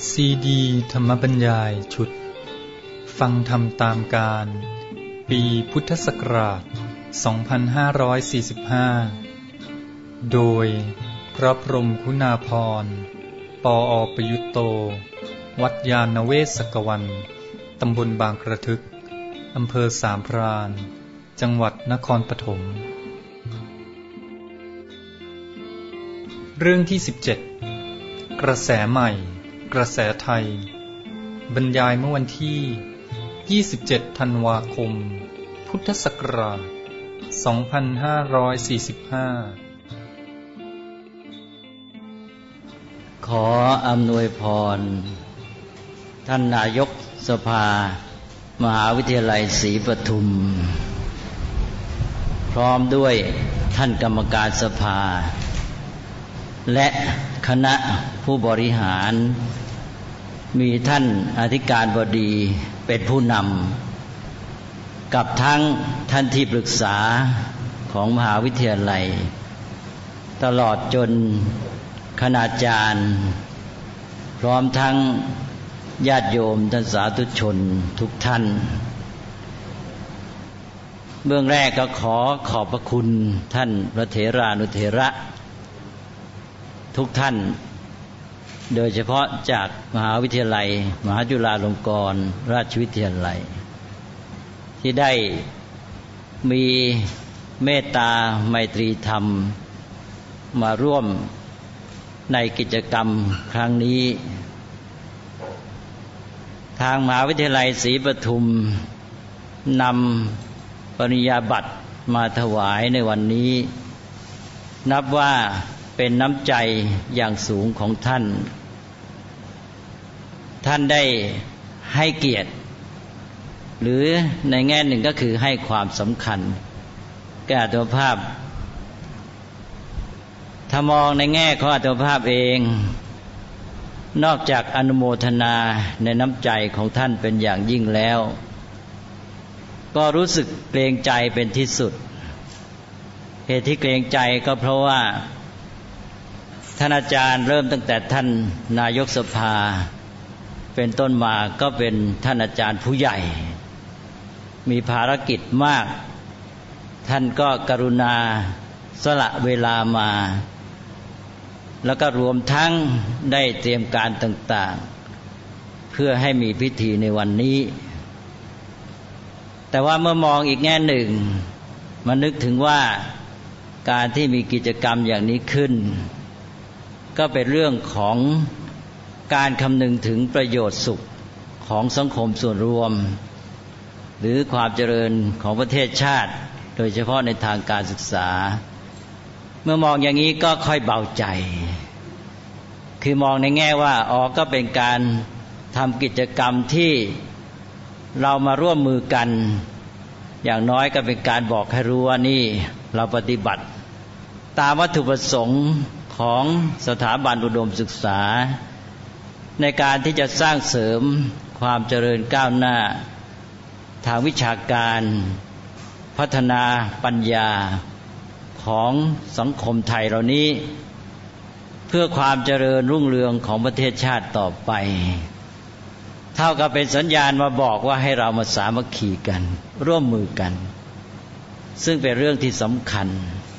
ซีดีธรรมบรรยายชุดฟังธรรมตามการปีพุทธศักราช 2545 โดยพระพรหมคุณาภรณ์ ปอ.ประยุตโต วัดยานเวศกวัน ตำบลบางกระทึก อำเภอสามพราน จังหวัดนครปฐม เรื่องที่ 17 กระแสใหม่กระแสไทยบรรยายเมื่อวันที่ 27 ธันวาคม พุทธศักราช 2545 ขออำนวยพรท่านนายกสภามหาวิทยาลัยศรีปทุมพร้อมด้วยท่านกรรมการสภาและคณะผู้บริหารมีท่านอธิการบดีเป็นผู้นำกับทั้งท่านที่ปรึกษาของมหาวิทยาลัยตลอดจนคณาจารย์พร้อมทั้งญาติโยมท่านสาธุชนทุกท่านเบื้องแรกก็ขอขอบพระคุณท่านพระเถรานุเถระทุกท่านโดยเฉพาะจากมหาวิทยาลัยมหาจุฬาลงกรณราชวิทยาลัยที่ได้มีเมตตาไมตรีธรรมมาร่วมในกิจกรรมครั้งนี้ทางมหาวิทยาลัยศรีปทุมนำปริญญาบัตรมาถวายในวันนี้นับว่าเป็นน้ำใจอย่างสูงของท่านได้ให้เกียรติหรือในแง่หนึ่งก็คือให้ความสำคัญแก่อัตภาพถ้ามองในแง่ของอัตภาพเองนอกจากอนุโมทนาในน้ำใจของท่านเป็นอย่างยิ่งแล้วก็รู้สึกเกรงใจเป็นที่สุดเหตุที่เกรงใจก็เพราะว่าท่านอาจารย์เริ่มตั้งแต่ท่านนายกสภาเป็นต้นมาก็เป็นท่านอาจารย์ผู้ใหญ่มีภารกิจมากท่านก็กรุณาสละเวลามาแล้วก็รวมทั้งได้เตรียมการต่างๆเพื่อให้มีพิธีในวันนี้แต่ว่าเมื่อมองอีกแง่หนึ่งมานึกถึงว่าการที่มีกิจกรรมอย่างนี้ขึ้นก็เป็นเรื่องของการคำนึงถึงประโยชน์สุขของสังคมส่วนรวมหรือความเจริญของประเทศชาติโดยเฉพาะในทางการศึกษาเมื่อมองอย่างนี้ก็ค่อยเบาใจคือมองในแง่ว่าก็เป็นการทำกิจกรรมที่เรามาร่วมมือกันอย่างน้อยก็เป็นการบอกให้รู้ว่านี่เราปฏิบัติตามวัตถุประสงค์ของสถาบันอุดมศึกษาในการที่จะสร้างเสริมความเจริญก้าวหน้าทางวิชาการพัฒนาปัญญาของสังคมไทยเหล่านี้เพื่อความเจริญรุ่งเรืองของประเทศชาติต่อไปเท่ากับเป็นสัญญาณมาบอกว่าให้เรามาสามัคคีกันร่วมมือกันซึ่งเป็นเรื่องที่สำคัญ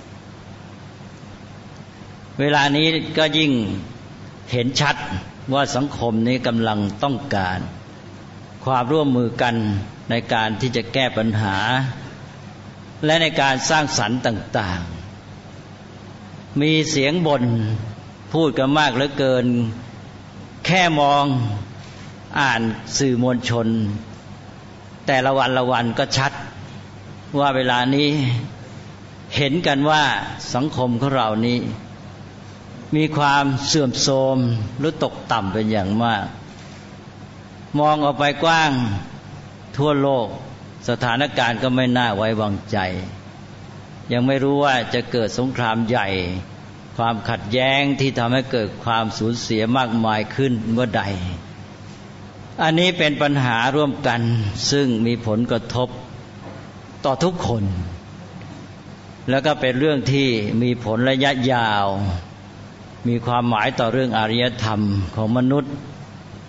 เวลานี้ก็ยิ่งเห็นชัดว่าสังคมนี้กำลังต้องการความร่วมมือกันในการที่จะแก้ปัญหาและในการสร้างสรรค์ต่างๆมีเสียงบ่นพูดกันมากเหลือเกินแค่มองอ่านสื่อมวลชนแต่ละวันก็ชัดว่าเวลานี้เห็นกันว่าสังคมของเรานี้มีความเสื่อมโทรมหรือตกต่ำเป็นอย่างมากมองออกไปกว้างทั่วโลกสถานการณ์ก็ไม่น่าไว้วางใจยังไม่รู้ว่าจะเกิดสงครามใหญ่ความขัดแย้งที่ทำให้เกิดความสูญเสียมากมายขึ้นเมื่อใดอันนี้เป็นปัญหาร่วมกันซึ่งมีผลกระทบต่อทุกคนแล้วก็เป็นเรื่องที่มีผลระยะยาว มีความหมายต่อเรื่องอารยธรรมของมนุษย์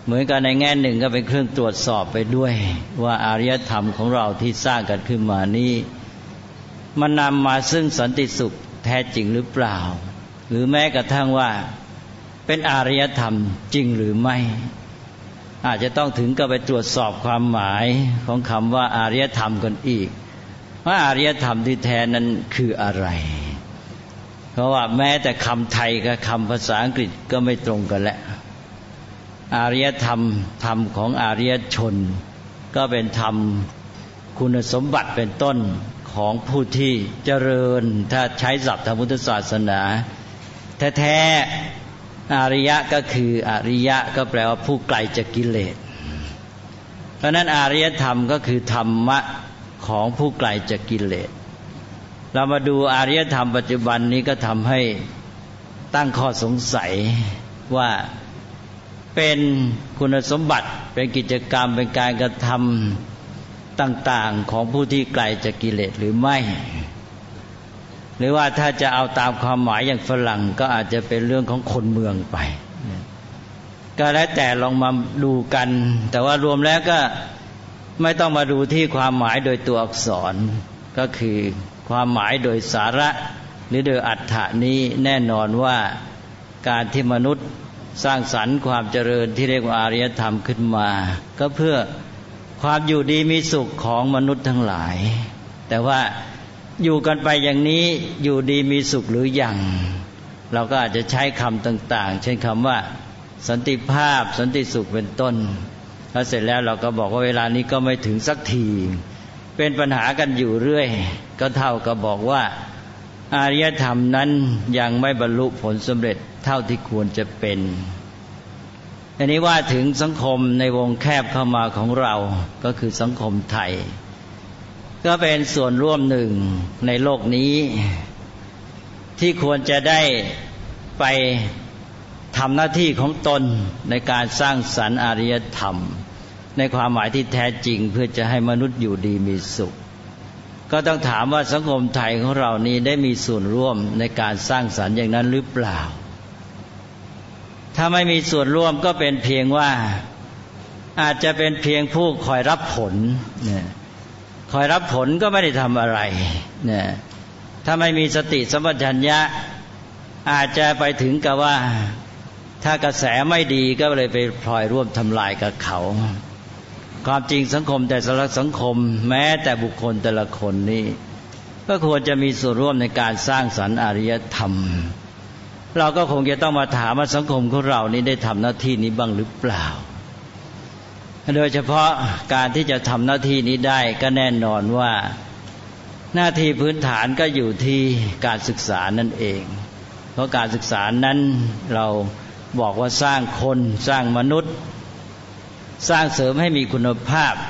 เหมือนกันในแง่หนึ่งก็เป็นเครื่องตรวจสอบไปด้วยว่าอารยธรรมของเราที่สร้างกันขึ้นมานี้มันนำมาซึ่งสันติสุขแท้จริงหรือเปล่าหรือแม้กระทั่งว่าเป็นอารยธรรมจริงหรือไม่อาจจะต้องถึงกับไปตรวจสอบความหมายของคำว่าอารยธรรมกันอีกว่าอารยธรรมที่แท้นั้นคืออะไรเพราะว่าแม้แต่คำไทยกับคำภาษาอังกฤษก็ไม่ตรงกันแล้วอารยธรรมธรรมของอารยชนก็เป็นธรรมคุณสมบัติเป็นต้นของผู้ที่เจริญถ้าใช้ศัพท์ทางพุทธศาสนาแท้ๆอริยะก็คืออริยะก็แปลว่าผู้ไกลจากกิเลสเพราะนั้นอารยธรรมก็คือธรรมะของผู้ไกลจากกิเลสเรามาดูอารยธรรมปัจจุบันนี้ก็ทำให้ตั้งข้อสงสัยว่าเป็นคุณสมบัติเป็นกิจกรรมเป็นการกระทำต่างๆของผู้ที่ไกลจากกิเลสหรือไม่หรือว่าถ้าจะเอาตามความหมายอย่างฝรั่งก็อาจจะเป็นเรื่องของคนเมืองไปก็แล้วแต่ลองมาดูกันแต่ว่ารวมแล้วก็ไม่ต้องมาดูที่ความหมายโดยตัวอักษรก็คือความหมายโดยสาระหรือโดยอรรถะนี้แน่นอนว่าการที่มนุษย์สร้างสรรค์ความเจริญที่เรียกว่าอารยธรรมขึ้นมาก็เพื่อความอยู่ดีมีสุขของมนุษย์ทั้งหลายแต่ว่าอยู่กันไปอย่างนี้อยู่ดีมีสุขหรือยังเราก็อาจจะใช้คำต่างๆเช่นคำว่าสันติภาพสันติสุขเป็นต้นแล้วเสร็จแล้วเราก็บอกว่าเวลานี้ก็ไม่ถึงสักทีเป็นปัญหากันอยู่เรื่อยก็เท่ากับบอกว่าอารยธรรมนั้นยังไม่บรรลุผลสำเร็จเท่าที่ควรจะเป็นอันนี้ว่าถึงสังคมในวงแคบเข้ามาของเราก็คือสังคมไทยก็เป็นส่วนร่วมหนึ่งในโลกนี้ที่ควรจะได้ไปทำหน้าที่ของตนในการสร้างสรรค์อารยธรรมในความหมายที่แท้จริงเพื่อจะให้มนุษย์อยู่ดีมีสุขก็ต้องถามว่าสังคมไทยของเรานี้ได้มีส่วนร่วมในการสร้างสรรค์อย่างนั้นหรือเปล่าถ้าไม่มีส่วนร่วมก็เป็นเพียงว่าอาจจะเป็นเพียงผู้คอยรับผลเนี่ยคอยรับผลก็ไม่ได้ทำอะไรเนี่ยถ้าไม่มีสติสัมปชัญญะอาจจะไปถึงกับว่าถ้ากระแสไม่ดีก็เลยไปพลอยร่วมทำลายกับเขาความจริงสังคมแต่ละสังคมแม้แต่บุคคลแต่ละคนนี่ก็ควรจะมีส่วนร่วมในการสร้างสรรค์อารยธรรมเราก็คงจะต้องมาถามว่าสังคมของเรานี้ได้ทำหน้าที่นี้บ้างหรือเปล่าโดยเฉพาะการที่จะทำหน้าที่นี้ได้ก็แน่นอนว่าหน้าที่พื้นฐานก็อยู่ที่การศึกษานั่นเองเพราะการศึกษานั้นเราบอกว่าสร้างคนสร้างมนุษย์สร้างเสริมให้มีคุณภาพ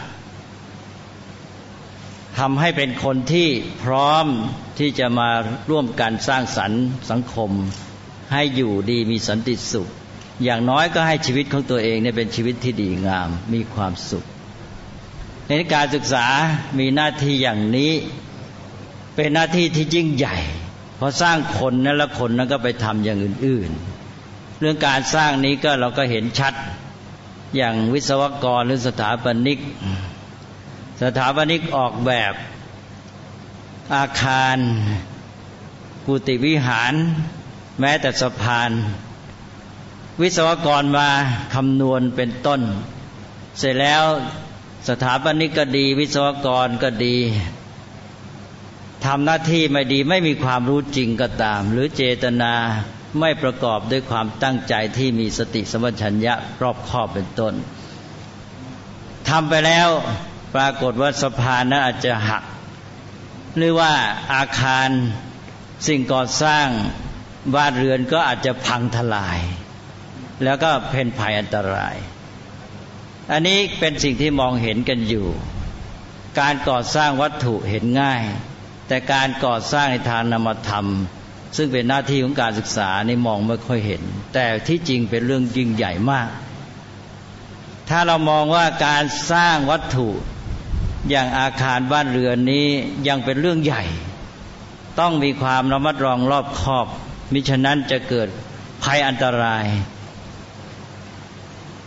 ทำให้เป็นคนที่พร้อมที่จะมาร่วมกันสร้างสรรค์สังคมให้อยู่ดีมีสันติสุขอย่างน้อยก็ให้ชีวิตของตัวเองเนี่ยเป็นชีวิตที่ดีงามมีความสุขในการศึกษามีหน้าที่อย่างนี้เป็นหน้าที่ที่ยิ่งใหญ่พอสร้างคนนั้นแล้วคนนั้นก็ไปทำอย่างอื่นๆเรื่องการสร้างนี้ก็เราก็เห็นชัดอย่างวิศวกรหรือสถาปนิกออกแบบอาคารกุฏิวิหารแม้แต่สะพานวิศวกรมาคำนวณเป็นต้นเสร็จแล้วสถาปนิกก็ดีวิศวกรก็ดีทำหน้าที่ไม่ดีไม่มีความรู้จริงก็ตามหรือเจตนาไม่ประกอบด้วยความตั้งใจที่มีสติสัมปชัญญะรอบคอบเป็นต้นทำไปแล้วปรากฏว่าสะพานนั้นอาจจะหักหรือว่าอาคารสิ่งก่อสร้างบ้านเรือนก็อาจจะพังทลายแล้วก็เป็นภัยอันตรายอันนี้เป็นสิ่งที่มองเห็นกันอยู่การก่อสร้างวัตถุเห็นง่ายแต่การก่อสร้างในทางนามธรรมซึ่งเป็นหน้าที่ของการศึกษานี่มองไม่ค่อยเห็นแต่ที่จริงเป็นเรื่องยิ่งใหญ่มากถ้าเรามองว่าการสร้างวัตถุอย่างอาคารบ้านเรือนนี้ยังเป็นเรื่องใหญ่ต้องมีความระมัดระวังรอบคอบมิฉะนั้นจะเกิดภัยอันตราย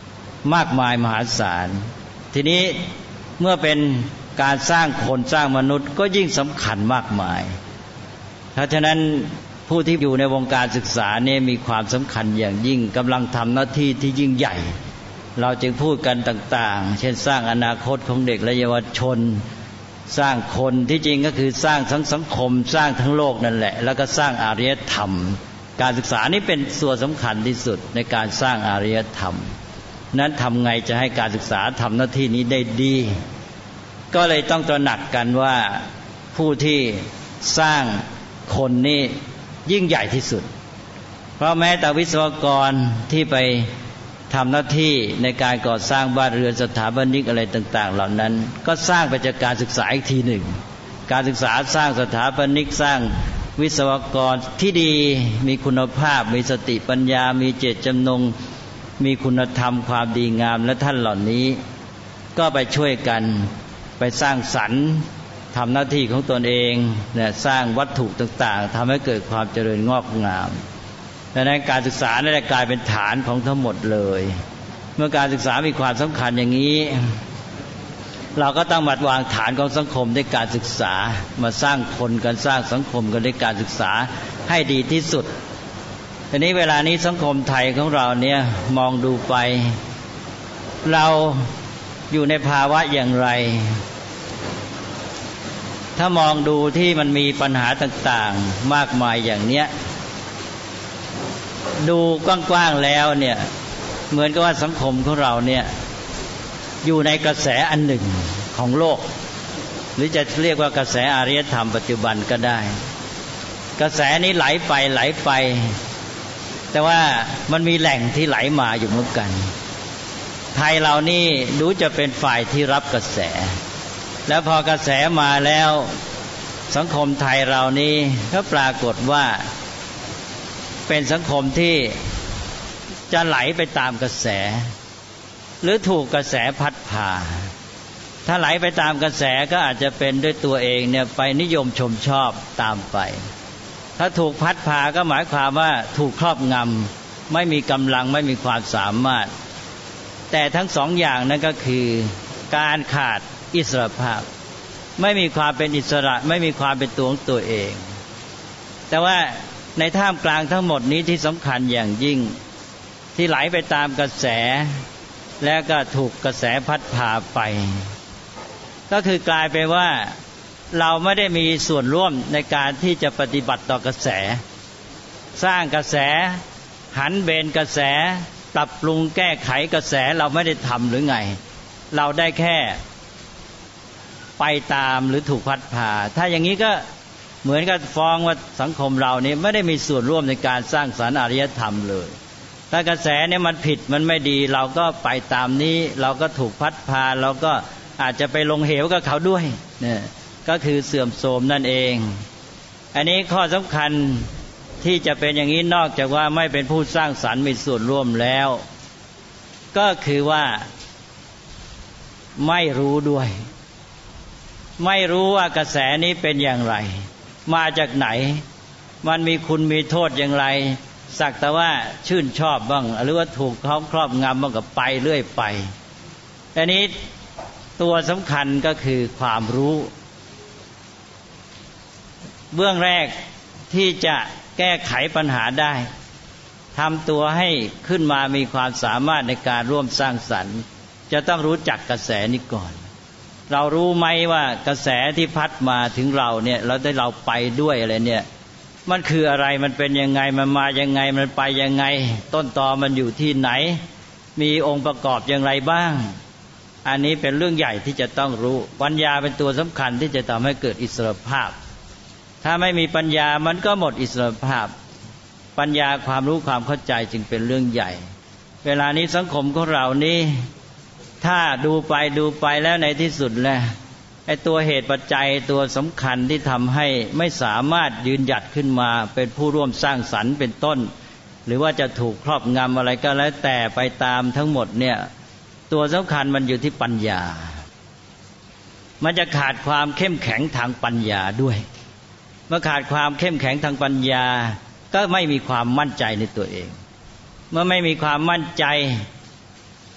มากมายมหาศาลทีนี้เมื่อเป็นการสร้างคนสร้างมนุษย์ก็ยิ่งสำคัญมากมายเพราะฉะนั้นผู้ที่อยู่ในวงการศึกษาเนี่ยมีความสำคัญอย่างยิ่งกำลังทำหน้าที่ที่ยิ่งใหญ่เราจึงพูดกันต่างๆเช่นสร้างอนาคตของเด็กและเยาวชนสร้างคนที่จริงก็คือสร้างทั้งสังคมสร้างทั้งโลกนั่นแหละแล้วก็สร้างอารยธรรมการศึกษานี่เป็นส่วนสำคัญที่สุดในการสร้างอารยธรรมนั้นทำไงจะให้การศึกษาทำหน้าที่นี้ได้ดีก็เลยต้องตระหนักกันว่าผู้ที่สร้างคนนี่ยิ่งใหญ่ที่สุดเพราะแม้แต่วิศวกรที่ไปทำหน้าที่ในการก่อสร้างบ้านเรือนสถาปนิกอะไรต่างๆเหล่านั้นก็สร้างไปจากการศึกษาอีกทีหนึ่งการศึกษาสร้างสถาปนิกสร้างวิศวกรที่ดีมีคุณภาพมีสติปัญญามีเจตจำนงมีคุณธรรมความดีงามและท่านเหล่านี้ก็ไปช่วยกันไปสร้างสรรค์ทำหน้าที่ของตนเองเนี่ยสร้างวัตถุต่างๆทำให้เกิดความเจริญงอกงามดังนั้นการศึกษาได้กลายเป็นฐานของทั้งหมดเลยเมื่อการศึกษามีความสำคัญอย่างนี้เราก็ต้องมาวางฐานของสังคมด้วยการศึกษามาสร้างคนกันสร้างสังคมกันด้วยการศึกษาให้ดีที่สุดทีนี้เวลานี้สังคมไทยของเราเนี่ยมองดูไปเราอยู่ในภาวะอย่างไรถ้ามองดูที่มันมีปัญหาต่างๆมากมายอย่างเนี้ยดูกว้างๆแล้วเนี่ยเหมือนกับว่าสังคมของเราเนี่ยอยู่ในกระแสอันหนึ่งของโลกหรือจะเรียกว่ากระแสอารยธรรมปัจจุบันก็ได้กระแสนี้ไหลไปแต่ว่ามันมีแหล่งที่ไหลมาอยู่เหมือนกันไทยเรานี่ดูจะเป็นฝ่ายที่รับกระแสแล้วพอกระแสมาแล้วสังคมไทยเรานี่ก็ปรากฏว่าเป็นสังคมที่จะไหลไปตามกระแสหรือถูกกระแสพัดพาถ้าไหลไปตามกระแสก็อาจจะเป็นด้วยตัวเองเนี่ยไปนิยมชมชอบตามไปถ้าถูกพัดพาก็หมายความว่าถูกครอบงำไม่มีกำลังไม่มีความสามารถแต่ทั้งสองอย่างนั้นก็คือการขาดอิสรภาพไม่มีความเป็นอิสระไม่มีความเป็นตัวของตัวเองแต่ว่าในท่ามกลางทั้งหมดนี้ที่สำคัญอย่างยิ่งที่ไหลไปตามกระแสแล้วก็ถูกกระแสพัดพาไปก็คือกลายไปว่าเราไม่ได้มีส่วนร่วมในการที่จะปฏิบัติต่อกระแสสร้างกระแสหันเบนกระแสปรับปรุงแก้ไขกระแสเราไม่ได้ทำหรือไงเราได้แค่ไปตามหรือถูกพัดพาถ้าอย่างนี้ก็เหมือนกับฟ้องว่าสังคมเรานี้ไม่ได้มีส่วนร่วมในการสร้างสรรค์อารยธรรมเลยถ้ากระแสเนี่ยมันผิดมันไม่ดีเราก็ไปตามนี้เราก็ถูกพัดพาเราก็อาจจะไปลงเหวกับเขาด้วยเนี่ยก็คือเสื่อมโทรมนั่นเองอันนี้ข้อสำคัญที่จะเป็นอย่างนี้นอกจากว่าไม่เป็นผู้สร้างสรรค์มีส่วนร่วมแล้วก็คือว่าไม่รู้ด้วยไม่รู้ว่ากระแสนี้เป็นอย่างไรมาจากไหนมันมีคุณมีโทษอย่างไรสักแต่ว่าชื่นชอบบ้างหรือว่าถูกเขาครอบงำบ้างก็ไปเรื่อยไปอันนี้ตัวสำคัญก็คือความรู้เบื้องแรกที่จะแก้ไขปัญหาได้ทำตัวให้ขึ้นมามีความสามารถในการร่วมสร้างสรรค์จะต้องรู้จักกระแสนี้ก่อนเรารู้ไหมว่ากระแสที่พัดมาถึงเราเนี่ยเราไปด้วยอะไรเนี่ยมันคืออะไรมันเป็นยังไงมันมายังไงมันไปยังไงต้นตอมันอยู่ที่ไหนมีองค์ประกอบอย่างไรบ้างอันนี้เป็นเรื่องใหญ่ที่จะต้องรู้ปัญญาเป็นตัวสำคัญที่จะทำให้เกิดอิสรภาพถ้าไม่มีปัญญามันก็หมดอิสรภาพปัญญาความรู้ความเข้าใจจึงเป็นเรื่องใหญ่เวลานี้สังคมของเรานี้ถ้าดูไปแล้วในที่สุดแล้วไอ้ตัวเหตุปัจจัยตัวสำคัญที่ทำให้ไม่สามารถยืนหยัดขึ้นมาเป็นผู้ร่วมสร้างสรรค์เป็นต้นหรือว่าจะถูกครอบงำอะไรก็แล้วแต่ไปตามทั้งหมดเนี่ยตัวสำคัญมันอยู่ที่ปัญญามันจะขาดความเข้มแข็งทางปัญญาด้วยเมื่อขาดความเข้มแข็งทางปัญญาก็ไม่มีความมั่นใจในตัวเองเมื่อไม่มีความมั่นใจก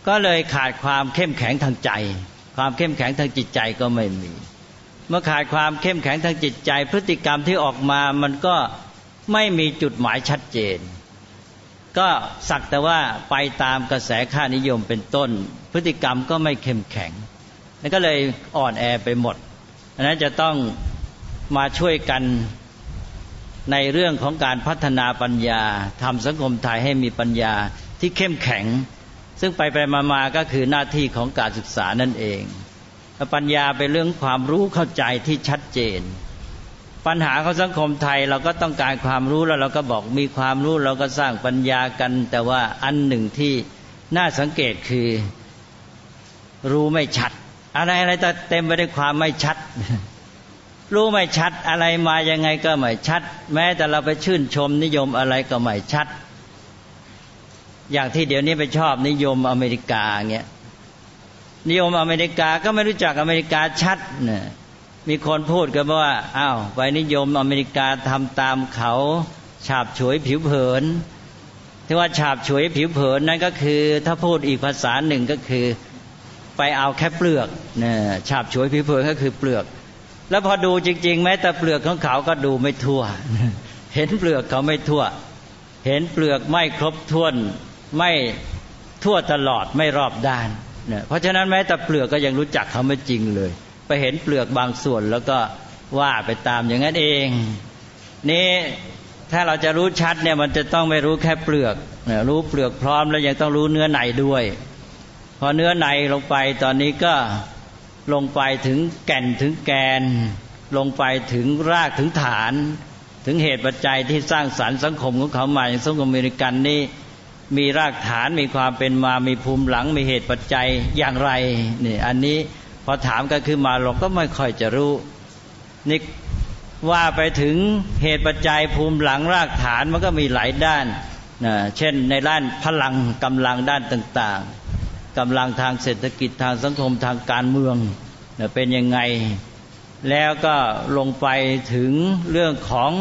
ก็เลยขาดความเข้มแข็งทางใจความเข้มแข็งทางจิตใจก็ไม่มีเมื่อขาดความเข้มแข็งทางจิตใจพฤติกรรมที่ออกมามันก็ไม่มีจุดหมายชัดเจนก็สักแต่ว่าไปตามกระแสค่านิยมเป็นต้นพฤติกรรมก็ไม่เข้มแข็งแล้วก็เลยอ่อนแอไปหมดอันนั้นจะต้องมาช่วยกันในเรื่องของการพัฒนาปัญญาทำสังคมไทยให้มีปัญญาที่เข้มแข็งซึ่งไปมาก็คือหน้าที่ของการศึกษานั่นเองปัญญาเป็นเรื่องความรู้เข้าใจที่ชัดเจนปัญหาของสังคมไทยเราก็ต้องการความรู้แล้วเราก็บอกมีความรู้เราก็สร้างปัญญากันแต่ว่าอันหนึ่งที่น่าสังเกตคือรู้ไม่ชัดอะไรแต่เต็มไปด้วยความไม่ชัดรู้ไม่ชัดอะไรมายังไงก็ไม่ชัดแม้แต่เราไปชื่นชมนิยมอะไรก็ไม่ชัดอย่างที่เดี๋ยวนี้ไปชอบนิยมอเมริกาเงี้ยนิยมอเมริกาก็ไม่รู้จักอเมริกาชัดเนี่ยมีคนพูดกันว่าอ้าวไปนิยมอเมริกาทำตามเขาฉาบฉวยผิวเผินที่ว่าฉาบฉวยผิวเผินนั่นก็คือถ้าพูดอีกภาษาหนึ่งก็คือไปเอาแค่เปลือกเนี่ยฉาบฉวยผิวเผินก็คือเปลือกแล้วพอดูจริงๆแม้แต่เปลือกของเขาก็ดูไม่ทั่วเห็นเปลือกเขาไม่ทั่วเห็นเปลือกไม่ครบถ้วนไม่ทั่วตลอดไม่รอบด้านเนี่ยเพราะฉะนั้นแม้แต่เปลือกก็ยังรู้จักเขาไม่จริงเลยไปเห็นเปลือกบางส่วนแล้วก็ว่าไปตามอย่างนั้นเองนี่ถ้าเราจะรู้ชัดเนี่ยมันจะต้องไม่รู้แค่เปลือกรู้เปลือกพร้อมแล้วยังต้องรู้เนื้อในด้วยพอเนื้อในลงไปตอนนี้ก็ลงไปถึงแก่นถึงแกนลงไปถึงรากถึงฐานถึงเหตุปัจจัยที่สร้างสรรค์สังคมของเขามาอย่างสังคมอเมริกันนี่มีรากฐานมีความเป็นมามีภูมิหลังมีเหตุปัจจัยอย่างไรนี่อันนี้พอถามก็คือมาเราก็ไม่ค่อยจะรู้นี่ว่าไปถึงเหตุปัจจัยภูมิหลังรากฐานมันก็มีหลายด้านนะเช่นในด้านพลังกำลังด้านต่างๆกำลังทางเศรษฐกิจทางสังคมทางการเมืองนะเป็นยังไงแล้วก็ลงไปถึงเรื่องของ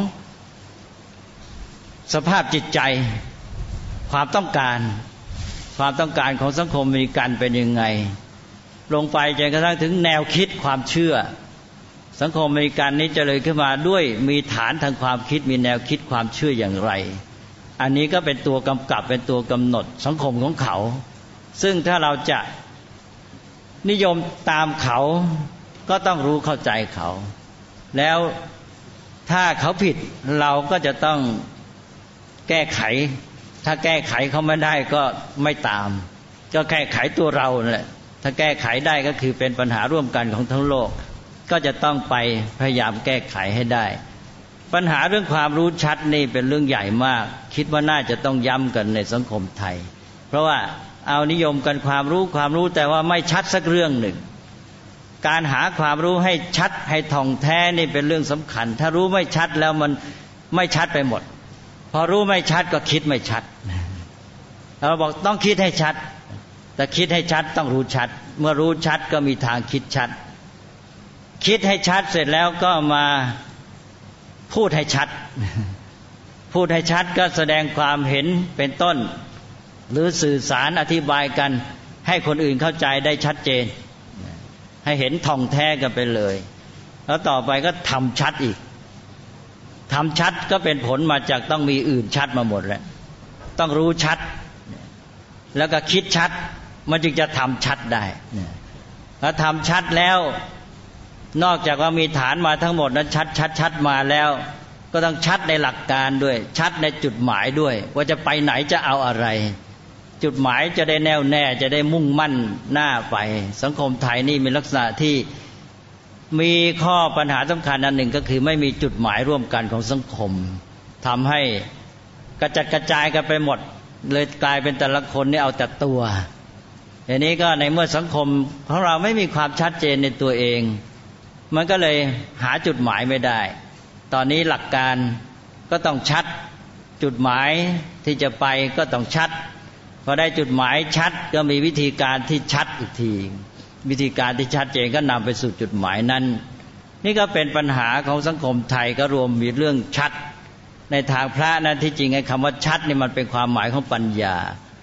สภาพจิตใจความต้องการของสังคมอเมริกันเป็นยังไงลงไปจนกระทั่งถึงแนวคิดความเชื่อสังคมอเมริกันนี้เจริญขึ้นมาด้วยมีฐานทางความคิดมีแนวคิดความเชื่ออย่างไรอันนี้ก็เป็นตัวกำกับเป็นตัวกำหนดสังคมของเขาซึ่งถ้าเราจะนิยมตามเขาก็ต้องรู้เข้าใจเขาแล้วถ้าเขาผิดเราก็จะต้องแก้ไขถ้าแก้ไขเขาไม่ได้ก็ไม่ตามก็แก้ไขตัวเราแหละถ้าแก้ไขได้ก็คือเป็นปัญหาร่วมกันของทั้งโลกก็จะต้องไปพยายามแก้ไขให้ได้ปัญหาเรื่องความรู้ชัดนี่เป็นเรื่องใหญ่มากคิดว่าน่าจะต้องย้ำกันในสังคมไทยเพราะว่าเอานิยมกันความรู้แต่ว่าไม่ชัดสักเรื่องหนึ่งการหาความรู้ให้ชัดให้ท่องแท้นี่เป็นเรื่องสำคัญถ้ารู้ไม่ชัดแล้วมันไม่ชัดไปหมดพอรู้ไม่ชัดก็คิดไม่ชัดเราบอกต้องคิดให้ชัดแต่คิดให้ชัดต้องรู้ชัดเมื่อรู้ชัดก็มีทางคิดชัดคิดให้ชัดเสร็จแล้วก็มาพูดให้ชัดพูดให้ชัดก็แสดงความเห็นเป็นต้นหรือสื่อสารอธิบายกันให้คนอื่นเข้าใจได้ชัดเจนให้เห็นท่องแท้กันไปเลยแล้วต่อไปก็ทำชัดอีกทำชัดก็เป็นผลมาจากต้องมีอื่นชัดมาหมดแล้วต้องรู้ชัดแล้วก็คิดชัดมันจึงจะทำชัดได้แล้วทำชัดแล้วนอกจากว่ามีฐานมาทั้งหมดนั้นชัดมาแล้วก็ต้องชัดในหลักการด้วยชัดในจุดหมายด้วยว่าจะไปไหนจะเอาอะไรจุดหมายจะได้แน่วแน่จะได้มุ่งมั่นหน้าไปสังคมไทยนี่มีลักษณะที่มีข้อปัญหาสำคัญอันหนึ่งก็คือไม่มีจุดหมายร่วมกันของสังคมทำให้กระจัดกระจายกันไปหมดเลยกลายเป็นแต่ละคนนี่เอาแต่ตัวทีนี้ก็ในเมื่อสังคมของเราไม่มีความชัดเจนในตัวเองมันก็เลยหาจุดหมายไม่ได้ตอนนี้หลักการก็ต้องชัดจุดหมายที่จะไปก็ต้องชัดพอได้จุดหมายชัดก็มีวิธีการที่ชัดอีกทีวิธีการที่ชัดเจนก็นำไปสู่จุดหมายนั้นนี่ก็เป็นปัญหาของสังคมไทยก็รวมมีเรื่องชัดในทางพระนั้นที่จริงไอ้คำว่าชัดนี่มันเป็นความหมายของปัญญาพ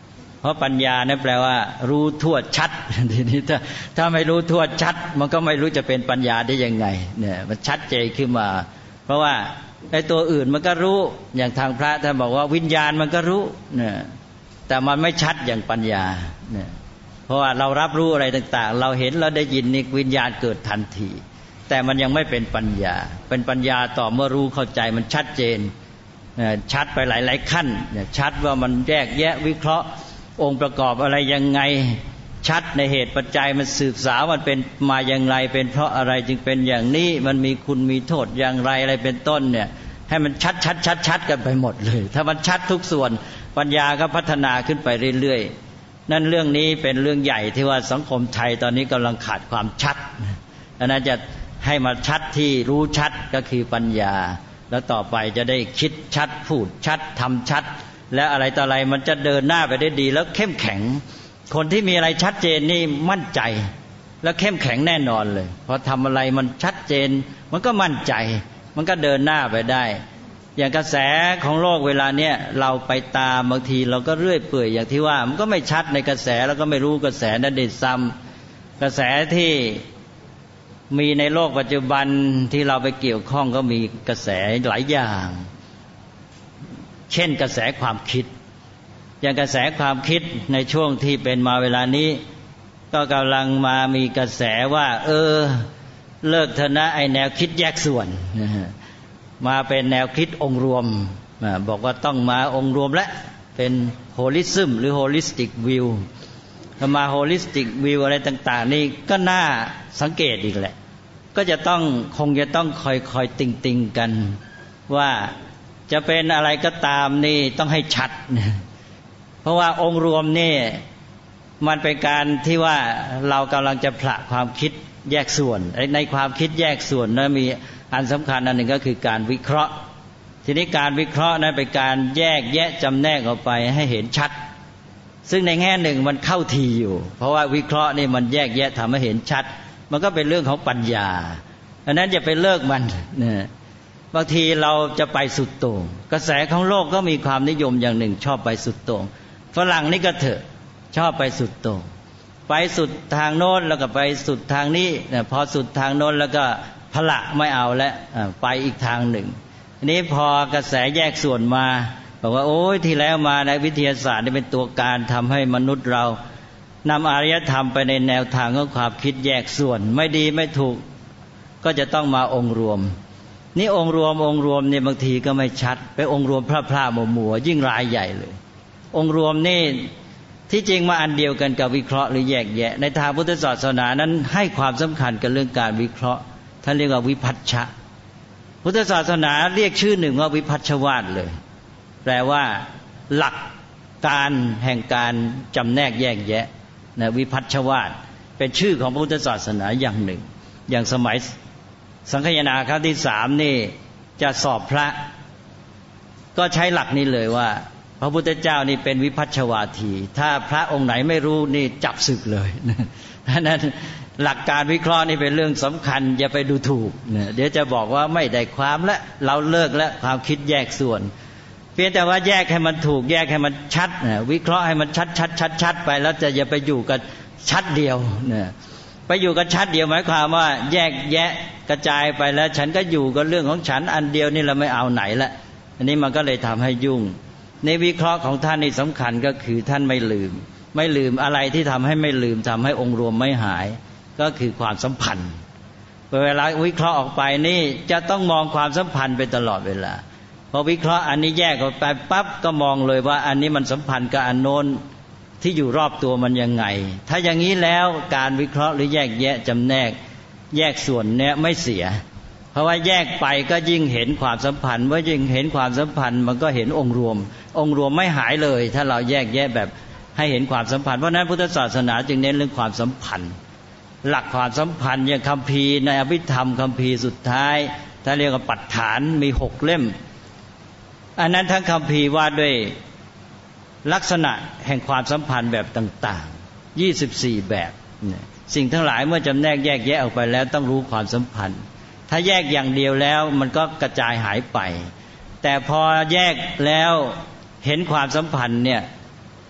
ราะปัญญาเนี่ยแปลว่ารู้ทั่วชัดทีนี้ถ้าไม่รู้ทั่วชัดมันก็ไม่รู้จะเป็นปัญญาได้ยังไงเนี่ยมันชัดเจนขึ้นมาเพราะว่าไอ้ตัวอื่นมันก็รู้อย่างทางพระท่านบอกว่าวิญญาณมันก็รู้เนี่ยแต่มันไม่ชัดอย่างปัญญาเนี่ยเพราะว่าเรารับรู้อะไรต่างๆเราเห็นเราได้ยินนี่วิญญาณเกิดทันทีแต่มันยังไม่เป็นปัญญาเป็นปัญญาต่อเมื่อรู้เข้าใจมันชัดเจนชัดไปหลายๆขั้นชัดว่ามันแยกแยะวิเคราะห์องค์ประกอบอะไรยังไงชัดในเหตุปัจจัยมันสืบสาวมันเป็นมาอย่างไรเป็นเพราะอะไรจึงเป็นอย่างนี้มันมีคุณมีโทษอย่างไรอะไรเป็นต้นเนี่ยให้มันชัดกันไปหมดเลยถ้ามันชัดทุกส่วนปัญญาก็พัฒนาขึ้นไปเรื่อยๆนั่นเรื่องนี้เป็นเรื่องใหญ่ที่ว่าสังคมไทยตอนนี้กำลังขาดความชัดอันนั้นจะให้มาชัดที่รู้ชัดก็คือปัญญาแล้วต่อไปจะได้คิดชัดพูดชัดทำชัดและอะไรต่ออะไรมันจะเดินหน้าไปได้ดีแล้วเข้มแข็งคนที่มีอะไรชัดเจนนี่มั่นใจแล้วเข้มแข็งแน่นอนเลยพอทำอะไรมันชัดเจนมันก็มั่นใจมันก็เดินหน้าไปได้อย่างกระแสของโลกเวลาเนี้ยเราไปตามบางทีเราก็เรื่อยเปื่อยอย่างที่ว่ามันก็ไม่ชัดในกระแสแล้วก็ไม่รู้กระแสนั้นได้ซ้ำกระแสที่มีในโลกปัจจุบันที่เราไปเกี่ยวข้องก็มีกระแสหลายอย่างเช่นกระแสความคิดอย่างกระแสความคิดในช่วงที่เป็นมาเวลานี้ก็กำลังมามีกระแสว่าเลิกเถอะนะไอแนวคิดแยกส่วนมาเป็นแนวคิดองค์รวมบอกว่าต้องมาองค์รวมและเป็นโฮลิซึมหรือโฮลิสติกวิวมาโฮลิสติกวิวอะไรต่างๆนี่ก็น่าสังเกตอีกแหละก็จะคงจะต้องคอยติงกันว่าจะเป็นอะไรก็ตามนี่ต้องให้ชัดเพราะว่าองค์รวมนี่มันเป็นการที่ว่าเรากำลังจะผละความคิดแยกส่วนในความคิดแยกส่วนนั้นมีอันสำคัญอันหนึ่งก็คือการวิเคราะห์ทีนี้การวิเคราะห์นั้นเป็นการแยกแยะจำแนกออกไปให้เห็นชัดซึ่งในแง่หนึ่งมันเข้าทีอยู่เพราะว่าวิเคราะห์นี่มันแยกแยะทำให้เห็นชัดมันก็เป็นเรื่องของปัญญาอันนั้นอย่าไปเลิกมันเนี่ยบางทีเราจะไปสุดโต่งกระแสของโลกก็มีความนิยมอย่างหนึ่งชอบไปสุดโต่งฝรั่งนี่ก็เถอะชอบไปสุดโต่งไปสุดทางโน้นแล้วก็ไปสุดทางนี้พอสุดทางโน้นแล้วก็พละไม่เอาแล้วไปอีกทางหนึ่งอันนี้พอกระแสแยกส่วนมาบอกว่าโอ้ยที่แล้วมาในวิทยาศาสตร์นี่เป็นตัวการทำให้มนุษย์เรานำอารยธรรมไปในแนวทางของความคิดแยกส่วนไม่ดีไม่ถูกก็จะต้องมาองค์รวมนี่องค์รวมเนี่ยบางทีก็ไม่ชัดไปองค์รวมพร่าๆมัวๆยิ่งรายใหญ่เลยองค์รวมนี่ที่จริงมาอันเดียวกันกับวิเคราะห์หรือแยกแยะในทางพุทธศาสนานั้นให้ความสำคัญกับเรื่องการวิเคราะห์ท่านเรียกว่าวิพัชชะพุทธศาสนาเรียกชื่อหนึ่งว่าวิพัชชวาทเลยแปลว่าหลักการแห่งการจำแนกแยกแยะนะวิพัชชวาทเป็นชื่อของพุทธศาสนาอย่างหนึ่งอย่างสมัยสังคายนาครั้งที่3นี่จะสอบพระก็ใช้หลักนี้เลยว่าพระพุทธเจ้านี่เป็นวิพัชชวาทีถ้าพระองค์ไหนไม่รู้นี่จับศึกเลยนั้นหลักการวิเคราะห์นี่เป็นเรื่องสำคัญอย่าไปดูถูกเดี๋ยวจะบอกว่าไม่ได้ความและเราเลิกแล้วความคิดแยกส่วนเพียงแต่ว่าแยกให้มันถูกแยกให้มันชัดวิเคราะห์ให้มันชัดไปแล้วจะอย่าไปอยู่กับชัดเดียวไปอยู่กับชัดเดียวหมายความว่าแยกแยะกระจายไปแล้วฉันก็อยู่กับเรื่องของฉันอันเดียวนี่เราไม่เอาไหนละอันนี้มันก็เลยทำให้ยุ่งในวิเคราะห์ของท่านนี่สำคัญก็คือท่านไม่ลืมอะไรที่ทำให้ไม่ลืมทำให้องค์รวมไม่หายก็คือความสัมพันธ์เวลาวิเคราะห์ออกไปนี่จะต้องมองความสัมพันธ์ไปตลอดเวลาพอวิเคราะห์อันนี้แยกออกไปปั๊บก็มองเลยว่าอันนี้มันสัมพันธ์กับอันโน้นที่อยู่รอบตัวมันยังไงถ้าอย่างนี้แล้วการวิเคราะห์หรือแยกแยะจำแนกแยกส่วนเนี้ยไม่เสียเพราะว่าแยกไปก็ยิ่งเห็นความสัมพันธ์ว่ายิ่งเห็นความสัมพันธ์มันก็เห็นองค์รวมไม่หายเลยถ้าเราแยกแยะแบบให้เห็นความสัมพันธ์เพราะนั้นพุทธศาสนาจึงเน้นเรื่องความสัมพันธ์หลักความสัมพันธ์อย่างคัมภีร์ในอภิธรรมคัมภีร์สุดท้ายถ้าเรียกว่าปัฏฐานมี6เล่มอันนั้นทั้งคัมภีร์ว่าด้วยลักษณะแห่งความสัมพันธ์แบบต่างๆ24แบบสิ่งทั้งหลายเมื่อจำแนกแยกแยะออกไปแล้วต้องรู้ความสัมพันธ์ถ้าแยกอย่างเดียวแล้วมันก็กระจายหายไปแต่พอแยกแล้วเห็นความสัมพันธ์เนี่ย